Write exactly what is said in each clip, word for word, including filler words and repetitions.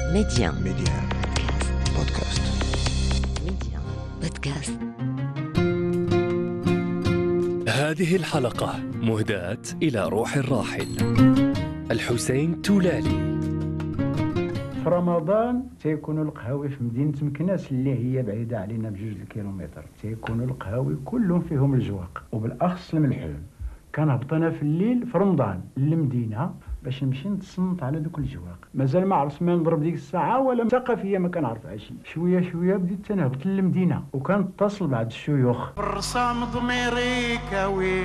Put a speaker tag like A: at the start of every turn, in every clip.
A: ميديان
B: ميديان بودكاست.
A: ميديان بودكاست.
C: هذه الحلقة مهداة إلى روح الراحل الحسين تولالي.
D: في رمضان تيكونوا القهاوي في مدينة مكناس اللي هي بعيدة علينا بجوج الكيلومتر، تيكونوا القهاوي كلهم فيهم الجواق وبالأخص الملحون. كنهبطنا في الليل في رمضان للمدينة باش نمشي نتصنت على دوك الجواق. مازال ما عرفت ما نضرب ديك الساعة ولا ثقافية ما كنعرفها شي. شوية شوية بديت تنهبط للمدينة وكنتصل بعض الشيوخ.
E: الرسام ضميري كاوي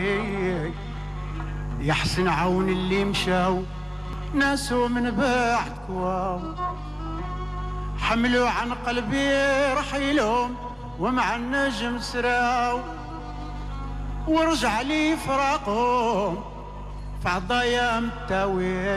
E: يحسن عون اللي مشاو ناسو من بعد كواو حملوا عن قلبي رحيلهم ومع النجم سراو ورجع لي فراقهم في عضايا متاوي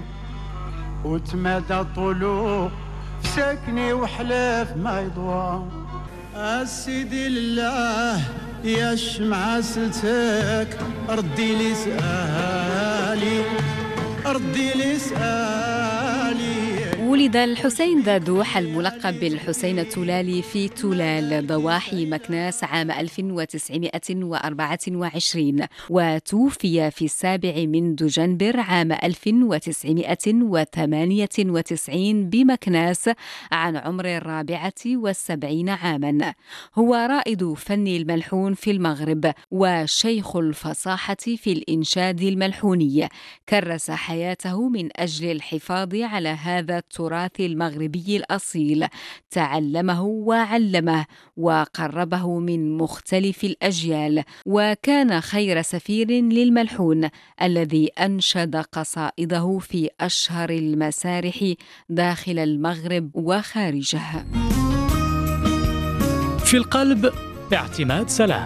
E: وتمادى طلوع في سكني وحلاف ما يضوى. السيدي لله يا شمعة سلتك ردي لي سؤالي ردي لي سؤالي.
F: ولد الحسين دادوح الملقب بالحسين التولالي في تولال ضواحي مكناس عام ألف وتسعمائة وأربعة وعشرين، وتوفي في السابع من دجنبر عام ألف وتسعمائة وثمانية وتسعين بمكناس عن عمر الرابعة والسبعين عاما. هو رائد فن الملحون في المغرب وشيخ الفصاحة في الإنشاد الملحوني. كرس حياته من أجل الحفاظ على هذا التراث المغربي الأصيل، تعلمه وعلمه وقربه من مختلف الأجيال، وكان خير سفير للملحون الذي أنشد قصائده في أشهر المسارح داخل المغرب وخارجه.
G: في القلب اعتماد سلام.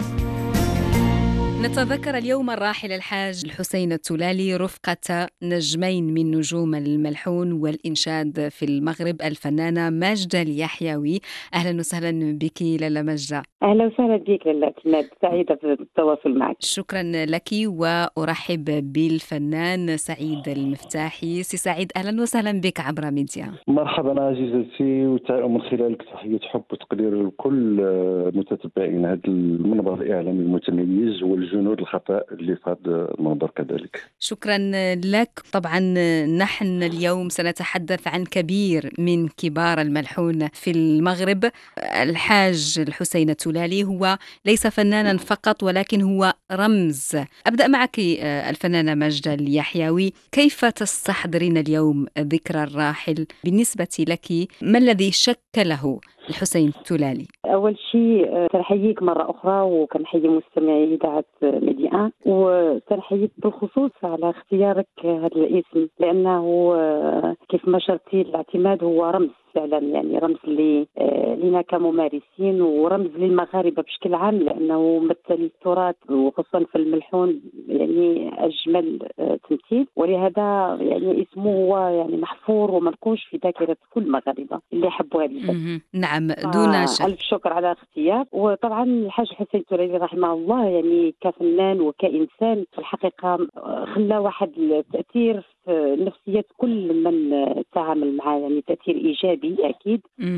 F: نتذكر اليوم الراحل الحاج الحسين التولالي رفقة نجمين من نجوم الملحون والإنشاد في المغرب، الفنانة ماجدة اليحيوي. أهلا وسهلا بك لالا ماجدة.
H: أهلا وسهلا بك لالا اعتماد، سعيدة بالتواصل معك.
F: شكرا لك، وأرحب بالفنان سعيد المفتاحي. سي سعيد أهلا وسهلا بك عبر ميديا.
I: مرحبا عزيزتي، ومن خلالك تحية حب وتقدير لكل متتبعين هذا المنبر الإعلامي المتميز والجنود الخطأ اللي في هذا المنبر كذلك.
F: شكرا لك. طبعا نحن اليوم سنتحدث عن كبير من كبار الملحون في المغرب، الحاج الحسين التولالي. هو ليس فنانا فقط ولكن هو رمز. أبدأ معك الفنانة ماجدة اليحيوي، كيف تستحضرين اليوم ذكرى الراحل؟ بالنسبة لك ما الذي شكله الحسين التولالي؟
H: أول شيء سنحييك مرة أخرى وكنحيي مستمعي إذاعة ميديان، وسنحييك بالخصوص على اختيارك هذا الاسم، لأنه كيف ما شرتي الاعتماد هو رمز فعلا، يعني رمز لي لنا كممارسين ورمز للمغاربة بشكل عام، لأنه مثل التراث وخصوصا في الملحون يعني أجمل تمثيل، ولهذا يعني اسمه هو يعني محفور ومنقوش في ذاكرة كل المغاربة اللي يحبوا هذه الفن.
F: نعم دون شك.
H: ألف شكر على اختيار. وطبعا الحاج حسين التولالي رحمه الله يعني كفنان وكإنسان في الحقيقة خلى واحد التأثير في نفسية كل من تعامل معه، يعني تأثير إيجابي أكيد.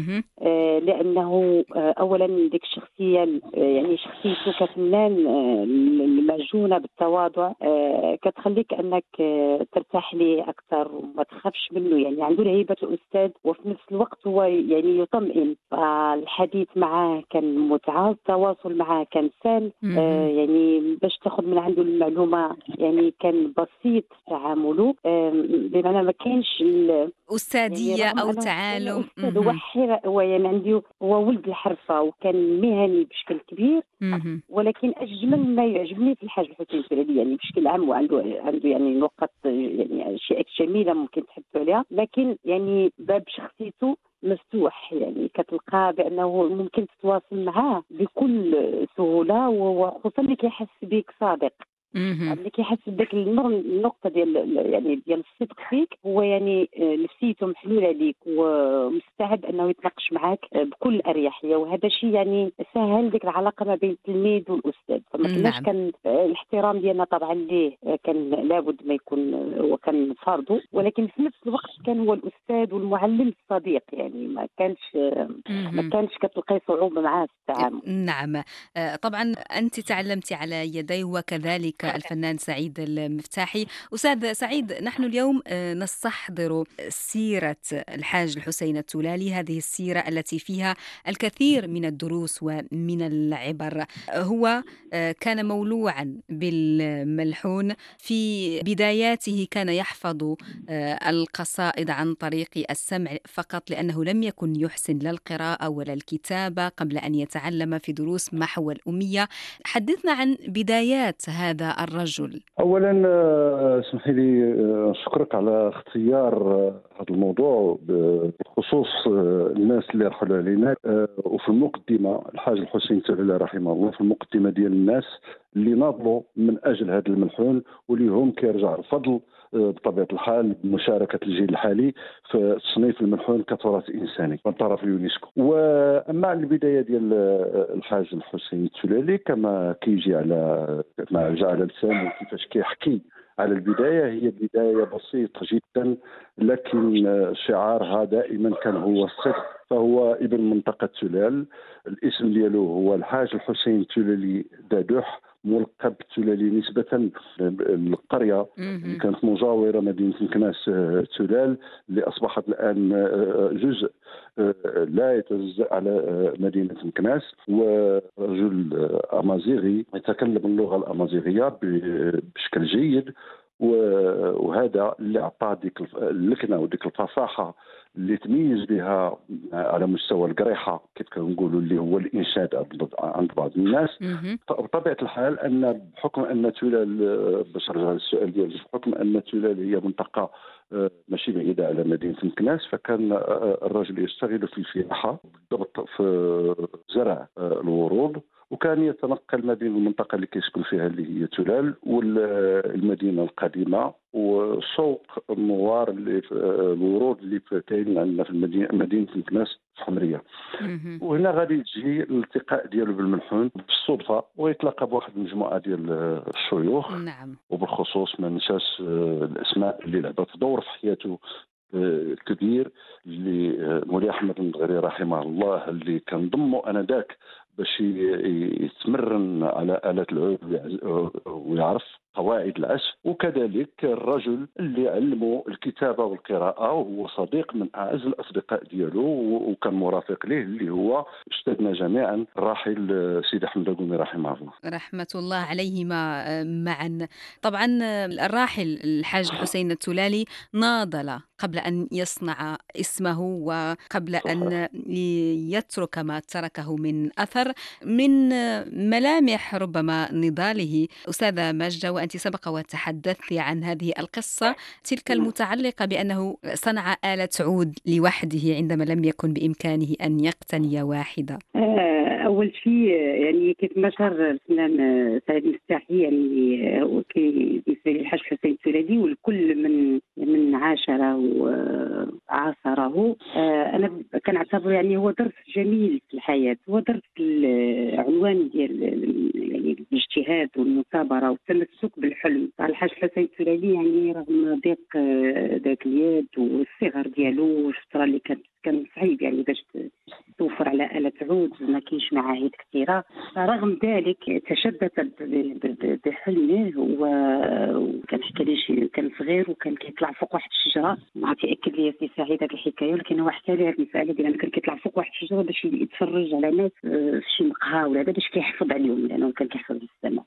H: آه لأنه آه أولا ديك الشخصية آه يعني شخصيته كفنان آه المعجونة بالتواضع آه كتخليك أنك آه ترتاح ليه أكثر وما تخافش منه، يعني عنده هيبة الأستاذ وفي نفس الوقت هو يعني يطمئن. فالحديث معه كان متعة، التواصل معه كان سهل، آه يعني باش تاخذ من عنده المعلومة يعني كان بسيط تعامله، آه بمعنى ما كانش
F: أستاذية يعني أو تعالم.
H: أستاذ هو حر، هو يعني عنده هو ولد الحرفة وكان مهني بشكل كبير. مم. ولكن أجمل ما يعجبني في الحاج الحسين التولالي يعني بشكل عام، وعنده عنده يعني نقط يعني أشياء جميلة ممكن تحبوا عليها، لكن يعني باب شخصيته مفتوح، يعني كتلقى بأنه ممكن تتواصل معاه بكل سهولة، وخصوصا اللي كيحس بيك صادق. اللي كيحس بداك النقطه ديال يعني ديال الصدق فيك هو يعني نفسيته محلوله عليك ومستعد انه يتناقش معك بكل اريحيه، وهذا شيء يعني سهل ديك العلاقه ما بين التلميذ والاستاذ. فما كناش
F: نعم.
H: كان الاحترام ديالنا طبعا ليه كان لابد ما يكون هو كان فرضه، ولكن في نفس الوقت كان هو الاستاذ والمعلم الصديق، يعني ما كانش ما كانش كتلقاي صعوبه معاه في التعامل.
F: نعم. آه، طبعا أنت تعلمتي على يديه وكذلك الفنان سعيد المفتاحي. أستاذ سعيد، نحن اليوم آه، نستحضر سيرة الحاج الحسين التولالي، هذه السيرة التي فيها الكثير من الدروس ومن العبر. هو آه، كان مولوعا بالملحون. في بداياته كان يحفظ آه، القصائد عن طريق السمع فقط، لأنه لم يكن يحسن لا القراءة ولا الكتابة قبل أن يتعلم في دروس محو الأمية. حدثنا عن بدايات هذا الرجل.
I: اولا اسمحي لي اشكرك على اختيار هذا الموضوع بخصوص الناس اللي رحلوا علينا، وفي المقدمه الحاج الحسين التولالي رحمه الله، في المقدمه ديال الناس اللي ناضلوا من اجل هذا الملحون واللي هم كيرجع الفضل بطبيعه الحال بمشاركه الجيل الحالي في تصنيف الملحون كتراث انساني من طرف اليونسكو. واما البدايه ديال الحاج الحسين التولالي كما كيجي على ما جاء على لسانه كيفاش كيحكي على البدايه، هي بدايه بسيطه جدا، لكن شعارها دائما كان هو الصدق. فهو ابن منطقه تولال، الاسم ديالو هو الحاج الحسين التولالي دادوح، ملقب تولالي نسبة للقرية اللي كانت مجاورة مدينة مكناس تولال، اللي أصبحت الآن جزء لا يتجزأ على مدينة مكناس. ورجل أمازيغي يتكلم اللغة الأمازيغية بشكل جيد، وهذا اللي أعطاه ديك اللكنة وديك الفصاحة اللي تميز بها على مستوى القريحة كيف كنقولوا، اللي هو الإنشاد عند بعض الناس. بطبيعة الحال أن بحكم أن تولال، باش نرجع للسؤال ديالك، بحكم أن تولال هي منطقة ماشي بعيدة على مدينة مكناس، فكان الرجل يشتغل في الفلاحة، بالضبط في زرع الورود، وكان يتنقل ما بين المنطقة اللي كيسكن فيها اللي هي تولال والمدينة القديمة وسوق النوار اللي في الورود اللي كاين عندنا في المدينة مدينة مكناس الحمرية. وهنا غادي تجي الالتقاء ديالو بالملحون بالصدفة، ويتلاقى بواحد المجموعة ديال الشيوخ.
F: نعم.
I: وبالخصوص ما ننساش الأسماء اللي لعبت دور في حياته كبير، اللي مولاي أحمد المغري رحمه الله، اللي كان ضمه أنذاك باش يتمرن على آلة العود ويعرف قواعد العزف، وكذلك الرجل اللي علمه الكتابة والقراءة، وهو صديق من أعز الأصدقاء ديالو وكان مرافق له، اللي هو أستاذنا جميعا الراحل سيدي أحمد القومي رحمه الله
F: رحمة الله عليهما معا. طبعا الراحل الحاج الحسين التولالي ناضل قبل أن يصنع اسمه وقبل أن يترك ما تركه من أثر. من ملامح ربما نضاله أستاذة ماجدة، وأنت سبق وتحدثت عن هذه القصة، تلك المتعلقة بأنه صنع آلة عود لوحده عندما لم يكن بإمكانه أن يقتني واحدة.
H: أول شيء يعني كيف ما شر الفنان سعيد المفتاحي، يعني هو بالنسبة للحاج حسين التولالي والكل من من عاشره وعاصره، أنا كنعتبره يعني هو درس جميل في الحياة، هو درس العنوان ديال يعني الاجتهاد والمثابرة والتمسك بالحلم. الحاج حسين التولالي يعني رغم ضيق ذات اليد والصغر ديالو والفترة اللي كانت كان صعيب يعني باش توفر على آلة عود، ما كاينش معاهد كثيرة، رغم ذلك تشدد بحلمه. وكان حكى لي شي كان صغير وكان كيطلع فوق واحد الشجرة، ما عرفت ياكد لي سي سعيد هذه الحكاية، ولكن هو حكى لي هذه المسألة ديال أنه كان كيطلع فوق واحد الشجرة باش يتفرج على ناس في شي مقهى ولا هذا، باش كيحفظ عليهم لأنه كان كيحفظ بالسماء.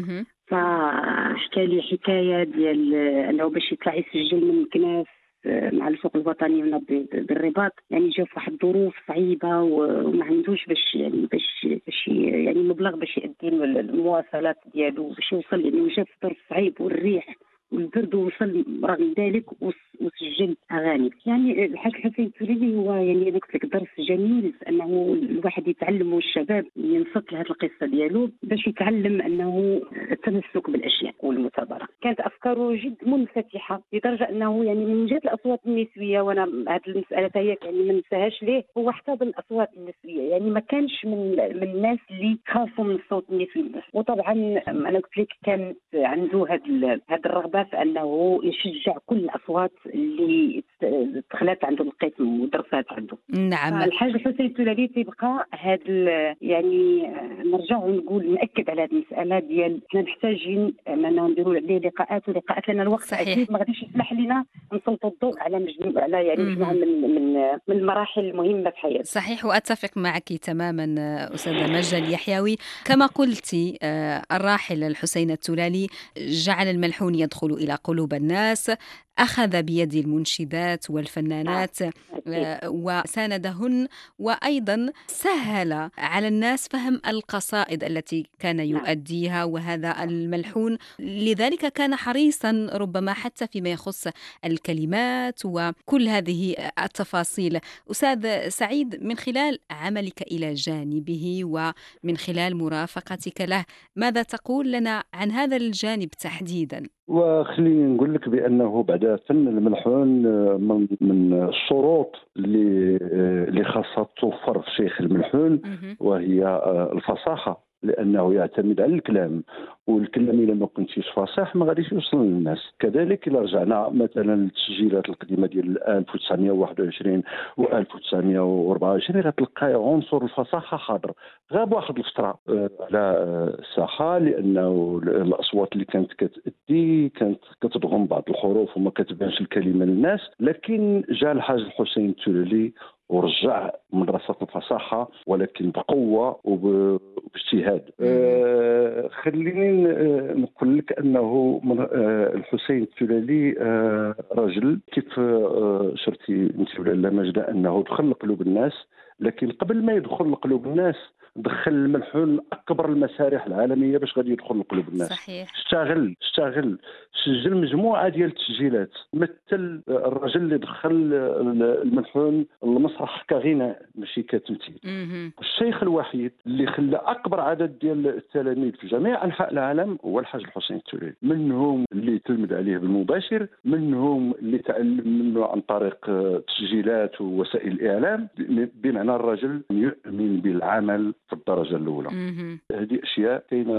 H: فحكى لي حكاية ديال أنه باش يطلع يسجل من مكناس مع الفوق الوطني بالرباط، يعني جا في واحد الظروف صعيبه وما عندوش باش يعني باش باش يعني مبلغ باش يأدي المواصلات ديالو باش يوصل، يعني جا في ظرف صعيب والريح والبرد، ووصل رغم ذلك وسجل اغاني. يعني الحاج الحسين التولالي هو يعني انا قلت لك درس جميل في انه الواحد يتعلم والشباب ينصت لهذه القصه ديالو باش يتعلم انه التمسك بالاشياء والمثابره. كانت افكاره جد منفتحه لدرجه انه يعني من جهه الاصوات النسويه، وانا هذه المساله هي يعني ما ننساهاش ليه، هو احتضن الاصوات النسويه. يعني ما كانش من من الناس اللي خافوا من الصوت النسوي بس. وطبعا انا قلت لك كانت عنده هذه هذه الرغبه في انه يشجع كل الاصوات اللي دخلت عنده القسم ودرسات عنده.
F: نعم.
H: الحاج الحسين التولالي تيبقى هذا يعني نرجع ونقول ناكد على هذه المساله ديال حنا محتاجين اننا نديروا عليه لقاءات ولقاءات، لان الوقت
F: صحيح.
H: اكيد ما غاديش يسمح لنا نسلطوا الضوء على مجموعه على يعني مجموعه من من من المراحل المهمه في حياتنا.
F: صحيح، واتفق معك تماما استاذه مجدة اليحيوي. كما قلتي الراحل الحسين التولالي جعل الملحون يدخل الى قلوب الناس، أخذ بيد المنشدات والفنانات وساندهن، وأيضا سهل على الناس فهم القصائد التي كان يؤديها، وهذا الملحون لذلك كان حريصا ربما حتى فيما يخص الكلمات وكل هذه التفاصيل. أستاذ سعيد، من خلال عملك إلى جانبه ومن خلال مرافقتك له، ماذا تقول لنا عن هذا الجانب تحديدا؟
I: وخليني نقول لك بانه بعد فن الملحون من من الشروط اللي اللي خاصها توفر في شيخ الملحون وهي الفصاحه، لانه يعتمد على الكلام، والكلام الا ما كنتيش فصيح ما غاديش يوصل للناس. كذلك الا رجعنا مثلا للتسجيلات القديمه ديال ألف وتسعمائة وواحد وعشرين و ألف وتسعمائة وأربعة وعشرين غتلقى عنصر الفصاحه حاضر. غاب واحد الفتره على الساحه لانه الاصوات اللي كانت كتأدي كانت كتضغم بعض الحروف وما كتبانش الكلمه للناس، لكن جاء الحاج الحسين التولالي ورجع مدرسة الفصاحة ولكن بقوة وباجتهاد. أه خليني نقول لك أنه الحسين التولالي أه رجل كيف أه شرتي انت ولا مجدة أنه دخل قلوب الناس، لكن قبل ما يدخل قلوب الناس دخل الملحون اكبر المسارح العالميه باش غادي يدخل لقلوب الناس.
F: صحيح.
I: اشتغل اشتغل سجل مجموعه ديال التسجيلات، مثل الرجل اللي دخل الملحون المسرح كغناء ماشي كتمثيل. الشيخ الوحيد اللي خلى اكبر عدد ديال التلاميذ في جميع انحاء العالم هو الحاج الحسين التولالي، منهم اللي تلمذ عليه بالمباشر، منهم اللي تعلم منه عن طريق تسجيلات ووسائل الاعلام، بمعنى الرجل يؤمن بالعمل في الدرجة الأولى. هذه أشياء كاينة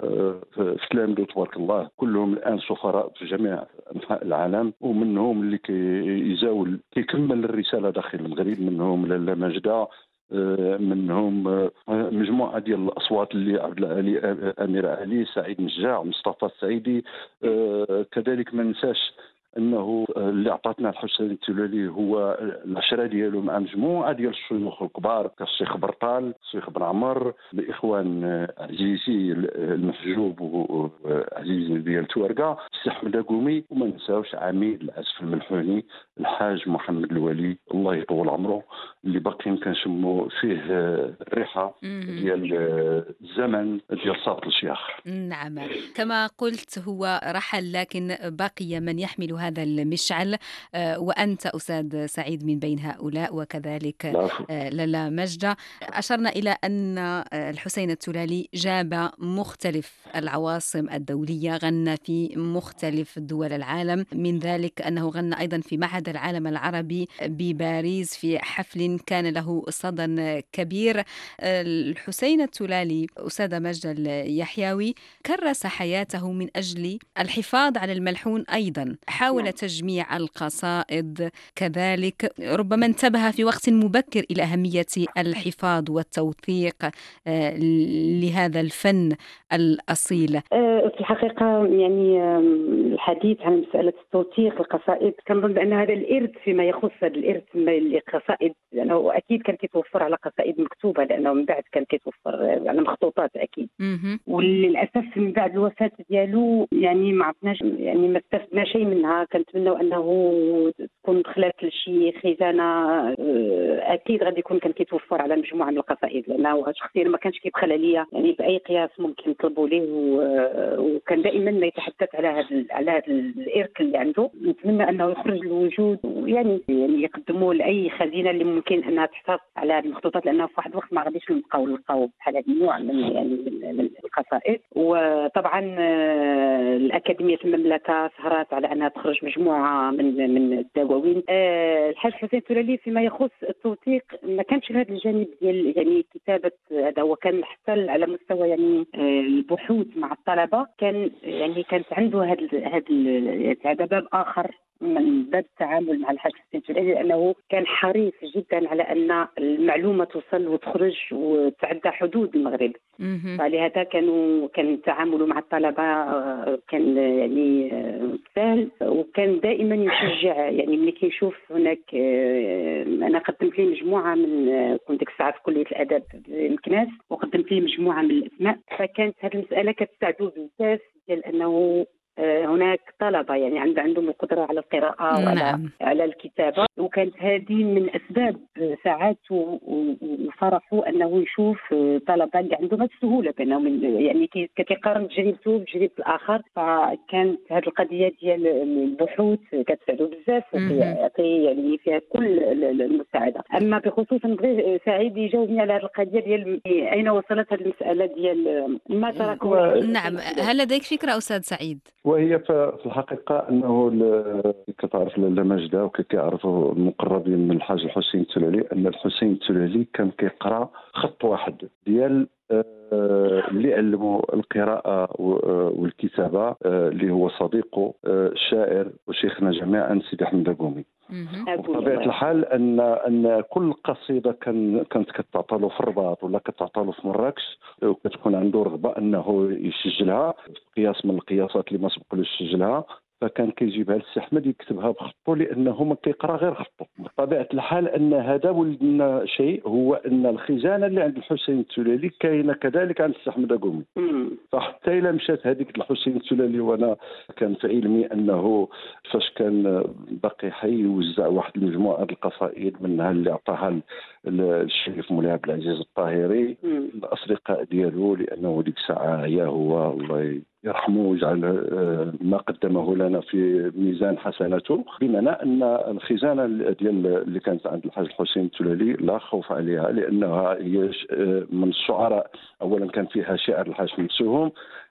I: في تلامذة تبارك الله كلهم الآن سفراء في جميع أنحاء العالم، ومنهم اللي كيزاول كيكمل الرسالة داخل المغرب، منهم لاله مجدة، منهم مجموعة ديال الأصوات اللي عبد العالي أمير علي، سعيد مجاع، مصطفى السعيدي. كذلك ما ننساش انه اللي عطاتنا الحسين التولالي هو العشره ديالو مع مجموعه ديال الشيوخ الكبار كالشيخ برطال، الشيخ بن عمر، الاخوان عزيزي المحجوب وعزيزي ديال توارقه، السي احمد قومي، وما نساوش عميد العزف الملحوني الحاج محمد الولي الله يطول عمره، اللي باقيين كنشموا فيه الريحه ديال الزمن ديال صوت الشيخ.
F: نعم، كما قلت هو رحل لكن بقي من يحمل هذا المشعل، وأنت أستاذ سعيد من بين هؤلاء، وكذلك لاله مجدة. أشرنا إلى أن الحسين التولالي جاب مختلف العواصم الدولية، غنى في مختلف دول العالم، من ذلك أنه غنى أيضا في معهد العالم العربي بباريس في حفل كان له صدى كبير. الحسين التولالي أستاذة مجدة اليحيوي كرس حياته من أجل الحفاظ على الملحون، أيضا حاول تجميع القصائد، كذلك ربما انتبه في وقت مبكر إلى أهمية الحفاظ والتوثيق لهذا الفن الأصيل.
H: في الحقيقة يعني الحديث عن مسألة توثيق القصائد كنظن بأن هذا الإرث فيما يخص هذا الإرث القصائد، لأنه أكيد كان كيتوفر على قصائد مكتوبة، لأنه من بعد كان كيتوفر على مخطوطات أكيد. وللأسف من بعد الوفاة ديالو يعني ما عرفناش، يعني ما استفدنا شيء منها. كنتمنوا أنه كون دخلت لشي خزانه اكيد غادي يكون كان كيتوفر على مجموعه من القصائد، لانه شخصيا ما كانش كيبخل عليا يعني باي قياس ممكن يطلبوا ليه، وكان دائما يتحدث على هذا على هذا الارث اللي عنده. نتمنى انه يخرج للوجود ويعني يعني يقدموا لاي خزينه اللي ممكن انها تحتفظ على هذه المخطوطات، لانه في واحد الوقت ما غاديش نبقاو نلقاو بحال هذا النوع من يعني من القصائد. وطبعا الاكاديميه المملكه سهرات على انها تخرج مجموعه من من الدواوين. الحاج حسين التلالي فيما يخص التوثيق ما كانش هذا الجانب ديال يعني كتابه، هذا هو كان حتى على مستوى يعني البحوث مع الطلبه، كان يعني كانت عنده هذا هذا هذا باب اخر من باب التعامل مع الحاج حسين التلالي، لانه كان حريص جدا على ان المعلومه توصل وتخرج وتعدى حدود المغرب. فلهذا كانوا كان تعامله مع الطلبه كان يعني سهل، وكان دائما يشجع. يعني ملي كيشوف هناك، انا قدمت ليه مجموعه من كنت ديك الساعه في كليه الادب الكناس وقدمت ليه مجموعه من الاسماء، فكانت هذه المساله كتساعدو بزاف ديال انه هناك طلبة يعني عند عندهم القدرة على القراءة وعلى
F: نعم.
H: على الكتابة، وكانت هذه من أسباب ساعاته وفرحه أنه يشوف طلبة اللي عندهم السهولة بينهم، يعني كيقارن تجربته بتجربة الآخر. فكانت هذه القضية ديال البحوث كتساعده بزاف وكيعطي يعني فيها كل المساعدة. أما بخصوص نبغي سعيد يجاوبني على هذه القضية ديال أين وصلت هذه المسألة ديال ما تركوا.
F: نعم، هل لديك فكرة أستاذ سعيد؟
I: وهي في الحقيقة أنه كتعرف لمجدة وكيعرفوا المقربين من الحاج الحسين التلالي أن الحسين التلالي كان كيقرأ خط واحد ديال اللي علموا القراءة والكتابة، اللي هو صديقه الشاعر وشيخنا جميعا سيدي أحمد أبومي. بطبيعة الحال أن أن كل قصيدة كان كانت كتعطى له في الرباط ولا كتعطى له في مراكش، وكتكون عنده رغبة أنه يسجلها قياس من القياسات اللي ما سبقلوش يسجلها، فكان كيجيبها للسي احمد يكتبها بخطه لانه ما كيقرا غير خطه. بطبيعه الحال ان هذا ولدنا شيء، هو ان الخزانه اللي عند الحسين التلالي كاينه كذلك عند السي احمد أقومي. فحتى الى مشات هذيك الحسين التلالي، وانا كان في علمي انه فاش كان باقي حي يوزع واحد المجموعه القصائد منها اللي عطاها الشريف مولاي عبد العزيز الطاهري الاصدقاء ديالو، لانه ديك الساعه يا هو الله يرحمه ويجعل ما قدمه لنا في ميزان حسناته، بمعنى ان الخزانه ديال اللي كانت عند الحاج الحسين التلالي لا خوف عليها، لانها هي من الشعراء. اولا كان فيها شعر الحاج نفسهم،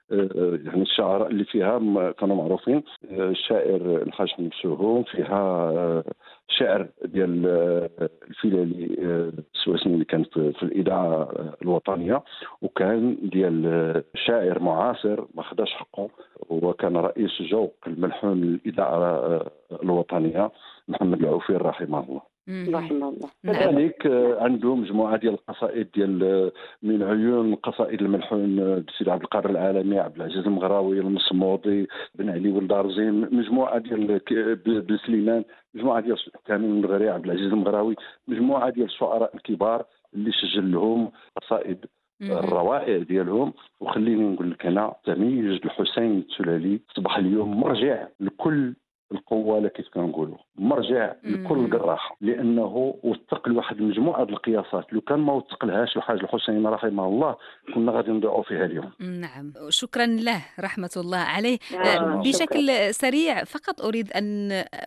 I: يعني الشعراء اللي فيها كانوا معروفين، الشاعر الحاج نفسهم، فيها شعر ديال الفيلالي السواسني اللي كان في الإذاعة الوطنية، وكان ديال شاعر معاصر ما خداش حقه وكان رئيس جوق الملحون الإذاعة الوطنية محمد العوفير رحمه الله.
H: رحمه الله.
I: كذلك عنده مجموعه ديال القصائد ديال من عيون قصائد الملحون سيدي عبد القادر العالمي، عبد العزيز المغراوي، المصمودي، بن علي والدارزي، مجموعه ديال بن سليمان، مجموعه ديال كامل المغري، عبد العزيز المغراوي، مجموعه ديال الشعراء الكبار اللي سجل لهم قصائد الروائع ديالهم. وخليني نقول لك هنا تميز الحسين التلالي اصبح اليوم مرجع لكل القوة اللي كيف كنقولوا، مرجع لكل جراح، لأنه وثق لواحد المجموعة ديال القياسات لو كان ما وثق لهاش الحاج الحسين رحمه الله كنا غادي نضيعوا فيها اليوم.
F: نعم، شكرا له رحمة الله عليه.
H: آه
F: بشكل شكرا. سريع فقط أريد أن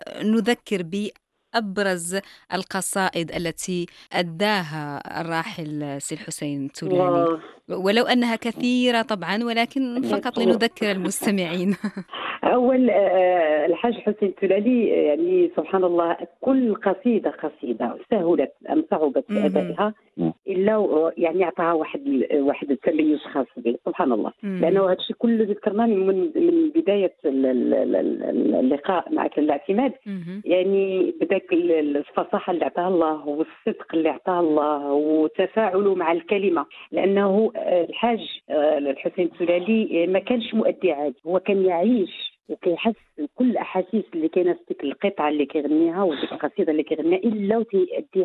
F: نذكر ب أبرز القصائد التي أداها الراحل سي الحسين التلالي، ولو أنها كثيرة طبعا، ولكن فقط لنذكر المستمعين.
H: أول الحاج حسين التلالي يعني سبحان الله كل قصيدة قصيدة سهلت أم صعبت في أدائها إلا يعني أعطاها واحد واحد التميز خاص به سبحان الله. لأنه هذا الشيء كله ذكرناه من من بداية اللقاء معك الاعتماد، يعني بداك الفصاحة اللي أعطاها الله والصدق اللي أعطاها الله وتفاعله مع الكلمة، لأنه الحاج الحسين التلالي ما كانش مؤدي عادي، هو كان يعيش وكيحس كل الاحاسيس اللي كاينه في ديك القطعه اللي كيغنيها وديك القصيده اللي كيغنيها الا وتيأديها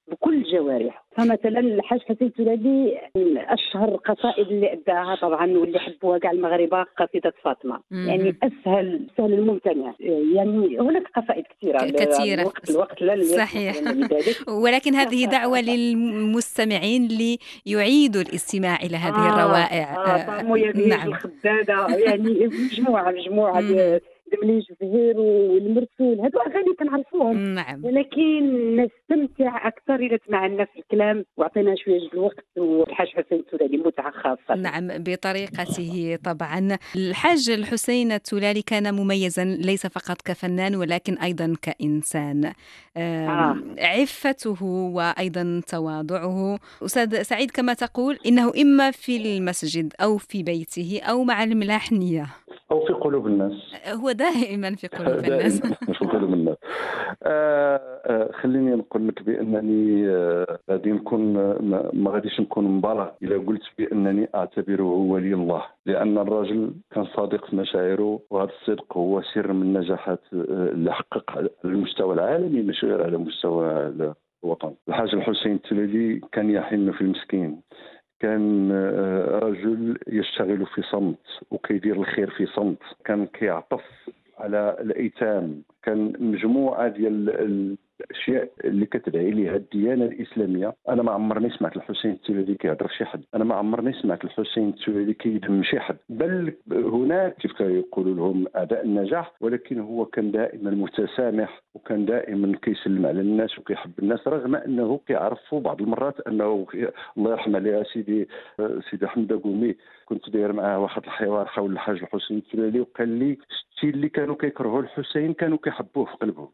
H: بكل جوارحه. فمثلا الحاج حسين التلالي من اشهر القصائد اللي اداها طبعا واللي حبوها كاع المغاربه قصيده فاطمه.
F: مم.
H: يعني اسهل سهل الممتنع. يعني هناك قصائد كثيره
F: كثيرة.
H: الوقت الوقت لا
F: صحيح. ولكن هذه دعوة للمستمعين ليعيدوا الاستماع إلى هذه
H: آه
F: الروائع.
H: اه طعمو يبيج
F: نعم.
H: الخدادة، يعني مجموعة مجموعة دمليج زهير والمرسول، هذو أغاني كنعرفوهم.
F: نعم.
H: ولكن نستمتع أكثر إذا سمعنا في الكلام وعطينا شوية الوقت. والحاج حسين التلالي متعة خاصة.
F: نعم بطريقته طبعا. الحاج الحسين التلالي كان مميزا ليس فقط كفنان ولكن أيضا كإنسان. آه. عفته وأيضا تواضعه. أستاذ سعيد كما تقول إنه إما في المسجد أو في بيته أو مع الملاحنية
I: أو في قلوب الناس.
F: هو دائما في قلوب الناس.
I: في قلوب الناس. آه آه خليني نقول لك بأنني آه غادي نكون ما, ما غاديش نكون مبالغ إذا قلت بأنني أعتبره ولي الله، لأن الرجل كان صادق في مشاعره، وهذا الصدق هو سر من نجاحات اللي حقق على المستوى العالمي مش غير على مستوى الوطن. الحاج الحسين التلالي كان يحن في المسكين، كان رجل يشتغل في صمت وكيدير الخير في صمت، كان كيعطف على الأيتام، كان مجموعة ديال الاشياء اللي كتدعي ليها الديانه الاسلاميه. انا ما عمرني سمعت الحسين التلالي كيهضر شي حد، انا ما عمرني سمعت الحسين التلالي كيذم شي حد، بل هناك كيف يقولوا لهم اعداء النجاح، ولكن هو كان دائما متسامح وكان دائما كيسلم على الناس وكيحب الناس، رغم انه كيعرفوا بعض المرات انه الله يرحم عليها سيدي سيدي حمده قومي، كنت داير معاه واحد الحوار حول الحاج الحسين التلالي وقال لي الشيء اللي كانوا كيكرهوا الحسين كانوا كيحبوه في قلبهم.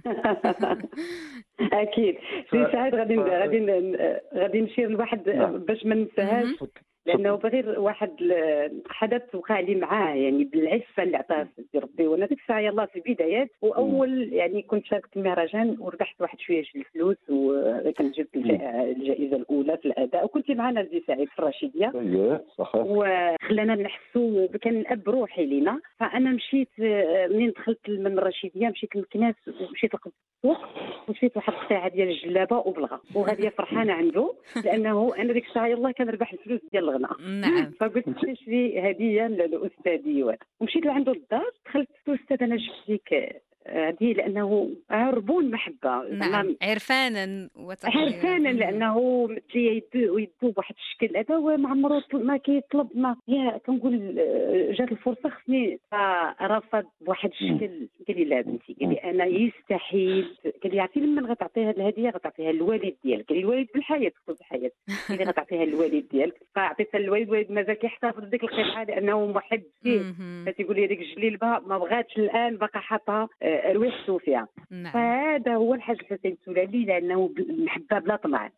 H: اكيد سي سعيد غادي غادي غادي نشير لواحد باش ما ننساهاش، لانه غير واحد حدث وقع لي معاه يعني بالعفه اللي عطاها سيدي ربي. وانا ديك الساعه يلاه في البدايات، واول يعني كنت شاركت المهرجان وربحت واحد شويه الفلوس وكنت جبت الجائزه الاولى في الاداء، وكنت معنا سي سعيد في الرشيديه.
I: اييه صحيح.
H: وخلانا نحسوا كان الاب روحي لينا. فانا مشيت منين دخلت من الرشيديه مشيت للكناس ومشيت لقد السوق ومشيت واحد القطيعه ديال الجلابه وبلغه، وغاديه فرحانه عنده لانه انا ديك الساعه يلاه كنربح الفلوس ديال الغنى.
F: نعم.
H: فقلت نشري هديه لاستاذي، ومشيت لعنده الدار. دخلت الاستاذ انا جبت لك هذه لانه عربون المحبه.
F: نعم. عرفانا وتقريبا
H: عرفانا لانه جاي يدو بواحد الشكل هذا وما عمره ما كيطلب. ما يا كنقول جات الفرصه خصني، فرفض بواحد الشكل. قال لي لا بنتي، قال لي انا يستحيل. قال لي عرفتي لما غتعطيها هذه الهديه غتعطيها للوالد ديالك. قال لي الوالد بالحياه كل الحياه. قال لي غتعطيها للوالد ديالك. فعطيتها للوالد، الوالد مازال كيحتفظ بديك القطعه لانه محب فيه. فتيقول لي هذيك الجليبه ما بغاتش الان باقا حاطها رويحته فيها.
F: نعم.
H: فهذا هو الحاج الحسين التلالي لانه محبه بلا طمع.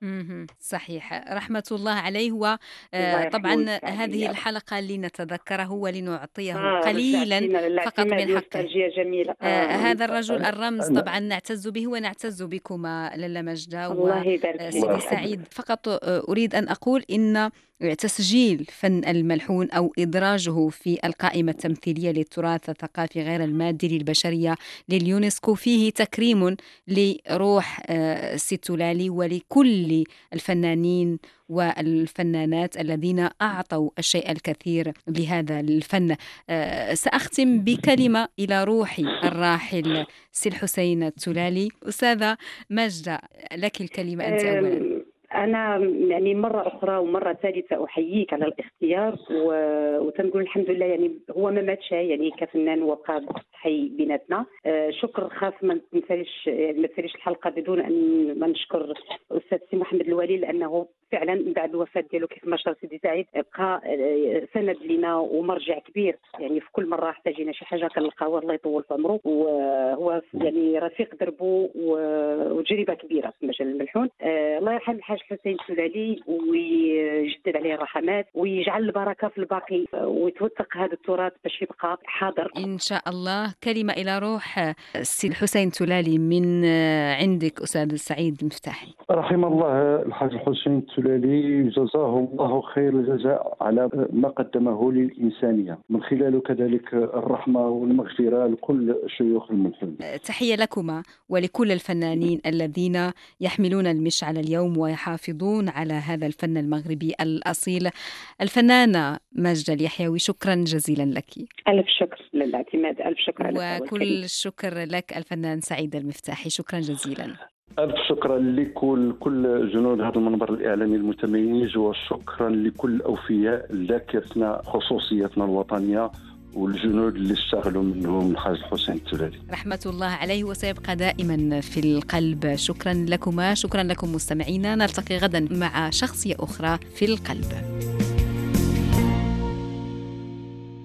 F: صحيح رحمه الله عليه. وطبعا هذه الحلقه اللي نتذكره ولنعطيه آه قليلا فقط من حقه.
H: جميلة. آه.
F: آه هذا الرجل الرمز طبعا نعتز به ونعتز بكما لاله مجدة وسيدي سعيد. فقط اريد ان اقول ان تسجيل فن الملحون أو إدراجه في القائمة التمثيلية للتراث الثقافي غير المادي للبشرية لليونسكو فيه تكريم لروح سي التلالي ولكل الفنانين والفنانات الذين أعطوا الشيء الكثير لهذا الفن. سأختم بكلمة إلى روح الراحل سي الحسين التلالي. أستاذة مجدة لك الكلمة أنت أولا.
H: أنا يعني مرة أخرى ومرة ثالثة أحييك على الاختيار و... وتنقول الحمد لله. يعني هو ما ماتش يعني كفنان وبقى حي بيناتنا. آه شكر خاص ما نساليش يعني ما تساليش الحلقة بدون أن ما نشكر الأستاذ سي محمد الوالي، لأنه فعلا بعد الوفاة ديالو كيف ما شرح سيدي سعيد بقى سند لنا ومرجع كبير. يعني في كل مرة احتاجينا شي حاجة كنلقاوه الله يطول في عمره، وهو يعني رفيق دربه وتجربة كبيرة في مجال الملحون. آه الله يرحم الحاج حسين التلالي ويجدد عليه الرحمات ويجعل البركة في الباقي ويتوثق هذا التراث باش يبقى حاضر
F: إن شاء الله. كلمة إلى روح السي الحسين التلالي من عندك أستاذ سعيد المفتاحي.
I: رحم الله الحاج الحسين التلالي، جزاه الله خير الجزاء على ما قدمه للإنسانية، من خلاله كذلك الرحمة والمغفرة لكل شيوخ الملحون.
F: تحية لكما ولكل الفنانين الذين يحملون المشعل اليوم ويحافظون على هذا الفن المغربي الأصيل. الفنانة ماجدة اليحيوي، شكرا جزيلا لك.
H: ألف شكر للاعتماد، ألف شكر على
F: وكل الشكر لك الفنان سعيد المفتاحي، شكرا جزيلا.
I: ألف شكرا لكل كل جنود هذا المنبر الإعلامي المتميز، وشكرا لكل الأوفياء ذاكرتنا خصوصيتنا الوطنية والجنود اللي اشتغلوا منهم الحاج الحسين التلالي
F: رحمة الله عليه وسيبقى دائما في القلب. شكرا لكما، شكرا لكم مستمعينا. نلتقي غدا مع شخصية أخرى في القلب.